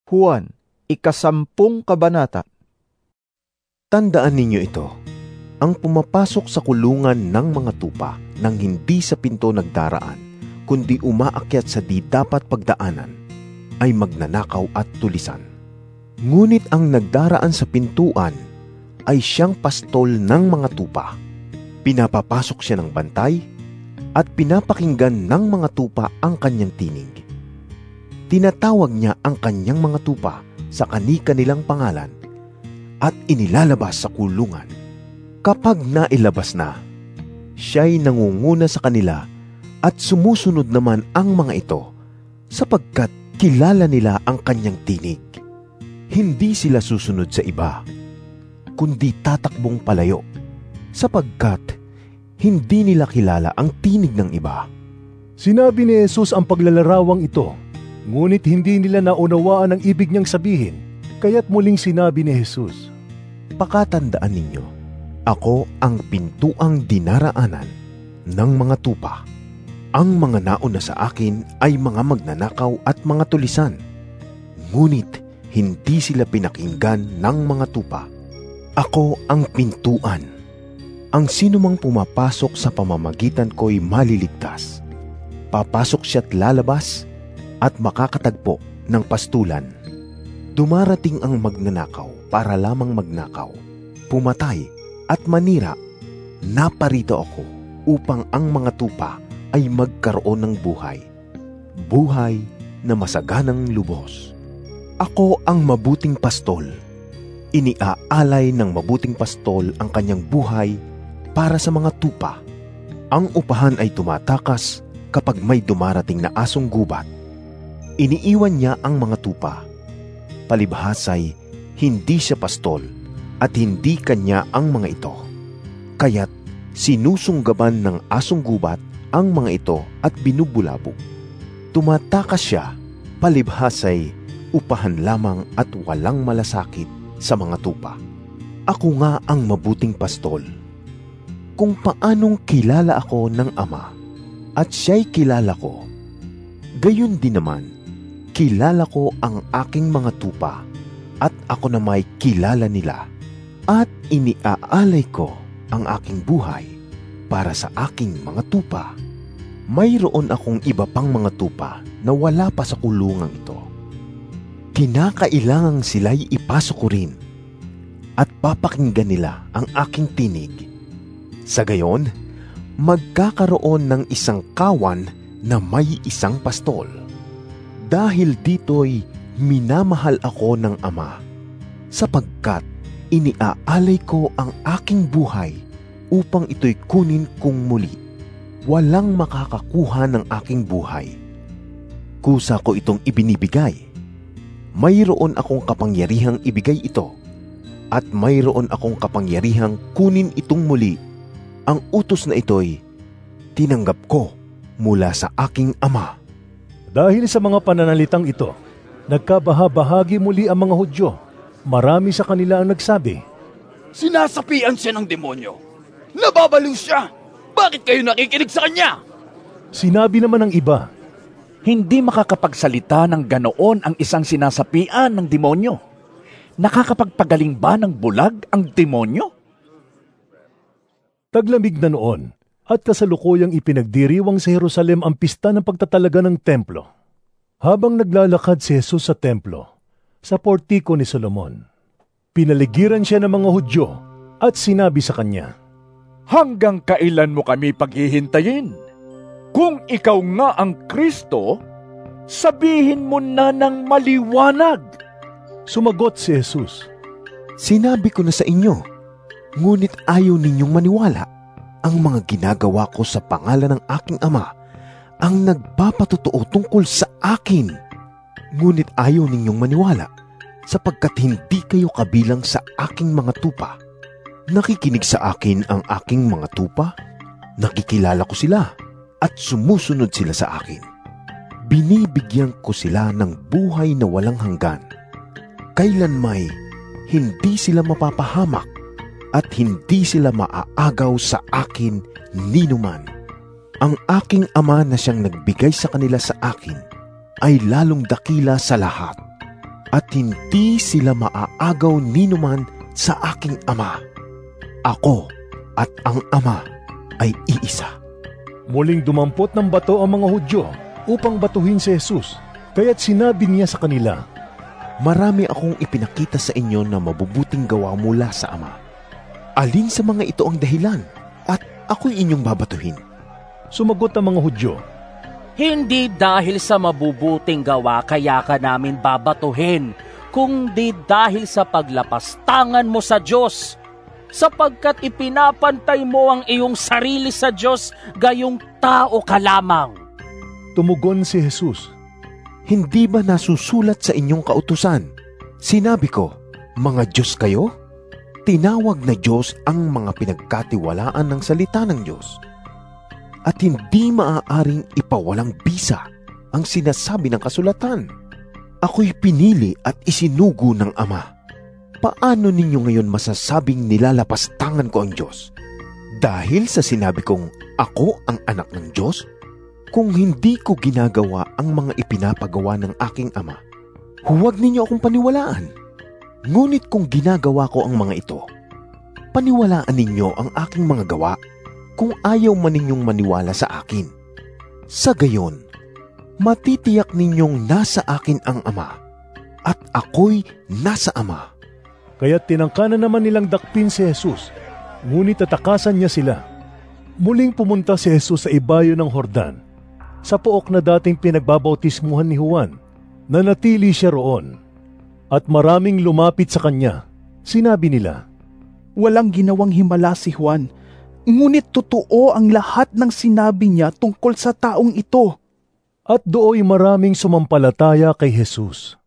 Juan, 10 kabanata. Tandaan ninyo ito, ang pumapasok sa kulungan ng mga tupa nang hindi sa pinto nagdaraan, kundi umaakyat sa di dapat pagdaanan, ay magnanakaw at tulisan. Ngunit ang nagdaraan sa pintuan ay siyang pastol ng mga tupa. Pinapapasok siya ng bantay at pinapakinggan ng mga tupa ang kanyang tinig. Tinatawag niya ang kanyang mga tupa sa kani-kanilang pangalan at inilalabas sa kulungan. Kapag nailabas na, siya'y nangunguna sa kanila at sumusunod naman ang mga ito sapagkat kilala nila ang kanyang tinig. Hindi sila susunod sa iba, kundi tatakbong palayo sapagkat hindi nila kilala ang tinig ng iba. Sinabi ni Jesus ang paglalarawang ito, ngunit hindi nila naunawaan ang ibig niyang sabihin, kaya't muling sinabi ni Jesus, Pakatandaan ninyo, ako ang pintuang dinaraanan ng mga tupa. Ang mga nauna sa akin ay mga magnanakaw at mga tulisan, ngunit hindi sila pinakinggan ng mga tupa. Ako ang pintuan. Ang sinumang pumapasok sa pamamagitan ko'y maliligtas. Papasok siya't lalabas at makakatagpo ng pastulan. Dumarating ang magnanakaw para lamang magnakaw, pumatay at manira. Naparito ako upang ang mga tupa ay magkaroon ng buhay. Buhay na masaganang lubos. Ako ang mabuting pastol. Iniaalay ng mabuting pastol ang kanyang buhay para sa mga tupa. Ang upahan ay tumatakas kapag may dumarating na asong gubat. Iniiwan niya ang mga tupa. Palibhasay, hindi siya pastol at hindi kanya ang mga ito. Kaya't sinusunggaban ng asong gubat ang mga ito at binubulabog. Tumatakas siya, palibhasay, upahan lamang at walang malasakit sa mga tupa. Ako nga ang mabuting pastol. Kung paanong kilala ako ng Ama at siya'y kilala ko, gayon din naman, kilala ko ang aking mga tupa at ako na may kilala nila at iniaalay ko ang aking buhay para sa aking mga tupa. Mayroon akong iba pang mga tupa na wala pa sa kulungang ito. Kinakailangang sila'y ipasok ko rin at papakinggan nila ang aking tinig. Sa gayon, magkakaroon ng isang kawan na may isang pastol. Dahil dito'y minamahal ako ng Ama, sapagkat iniaalay ko ang aking buhay upang ito'y kunin kong muli. Walang makakakuha ng aking buhay. Kusa ko itong ibinibigay. Mayroon akong kapangyarihang ibigay ito, at mayroon akong kapangyarihang kunin itong muli. Ang utos na ito'y tinanggap ko mula sa aking Ama. Dahil sa mga pananalitang ito, nagkabahabahagi muli ang mga Hudyo. Marami sa kanila ang nagsabi, Sinasapian siya ng demonyo. Nababaliw siya. Bakit kayo nakikinig sa kanya? Sinabi naman ng iba, Hindi makakapagsalita ng ganoon ang isang sinasapian ng demonyo. Nakakapagpagaling ba ng bulag ang demonyo? Taglamig na noon, at kasalukuyang ipinagdiriwang sa Jerusalem ang pista ng pagtatalaga ng templo. Habang naglalakad si Jesus sa templo, sa portiko ni Solomon, pinaligiran siya ng mga Hudyo at sinabi sa kanya, Hanggang kailan mo kami paghihintayin? Kung ikaw nga ang Kristo, sabihin mo na ng maliwanag. Sumagot si Jesus, Sinabi ko na sa inyo, ngunit ayaw ninyong maniwala. Ang mga ginagawa ko sa pangalan ng aking Ama ang nagpapatotoo tungkol sa akin. Ngunit ayaw ninyong maniwala sapagkat hindi kayo kabilang sa aking mga tupa. Nakikinig sa akin ang aking mga tupa, nakikilala ko sila at sumusunod sila sa akin. Binibigyan ko sila ng buhay na walang hanggan. Kailanmay hindi sila mapapahamak at hindi sila maaagaw sa akin ninuman. Ang aking Ama na siyang nagbigay sa kanila sa akin ay lalong dakila sa lahat. at hindi sila maaagaw ninuman sa aking Ama. Ako at ang Ama ay iisa. Muling dumampot ng bato ang mga Hudyo upang batuhin si Jesus. Kaya't sinabi niya sa kanila, Marami akong ipinakita sa inyo na mabubuting gawa mula sa Ama. Alin sa mga ito ang dahilan at ako'y inyong babatuhin? Sumagot ang mga Hudyo, Hindi dahil sa mabubuting gawa kaya ka namin babatuhin, kundi dahil sa paglapastangan mo sa Diyos, sapagkat ipinapantay mo ang iyong sarili sa Diyos gayong tao ka lamang. Tumugon si Jesus, Hindi ba nasusulat sa inyong kautusan? Sinabi ko, mga Diyos kayo? Tinawag na Diyos ang mga pinagkatiwalaan ng salita ng Diyos. At hindi maaaring ipawalang bisa ang sinasabi ng kasulatan. Ako'y pinili at isinugo ng Ama. Paano ninyo ngayon masasabing nilalapastangan ko ang Diyos? Dahil sa sinabi kong ako ang anak ng Diyos? Kung hindi ko ginagawa ang mga ipinapagawa ng aking Ama, huwag ninyo akong paniwalaan. Ngunit kung ginagawa ko ang mga ito, paniwalaan ninyo ang aking mga gawa kung ayaw man ninyong maniwala sa akin. Sa gayon, matitiyak ninyong nasa akin ang Ama at ako'y nasa Ama. Kaya't tinangkanan naman nilang dakpin si Jesus, ngunit tatakasan niya sila. Muling pumunta si Jesus sa ibayo ng Jordan, sa pook na dating pinagbabautismuhan ni Juan. Nanatili siya roon, at maraming lumapit sa kanya. Sinabi nila, Walang ginawang himala si Juan, ngunit totoo ang lahat ng sinabi niya tungkol sa taong ito. at dooy maraming sumampalataya kay Jesus.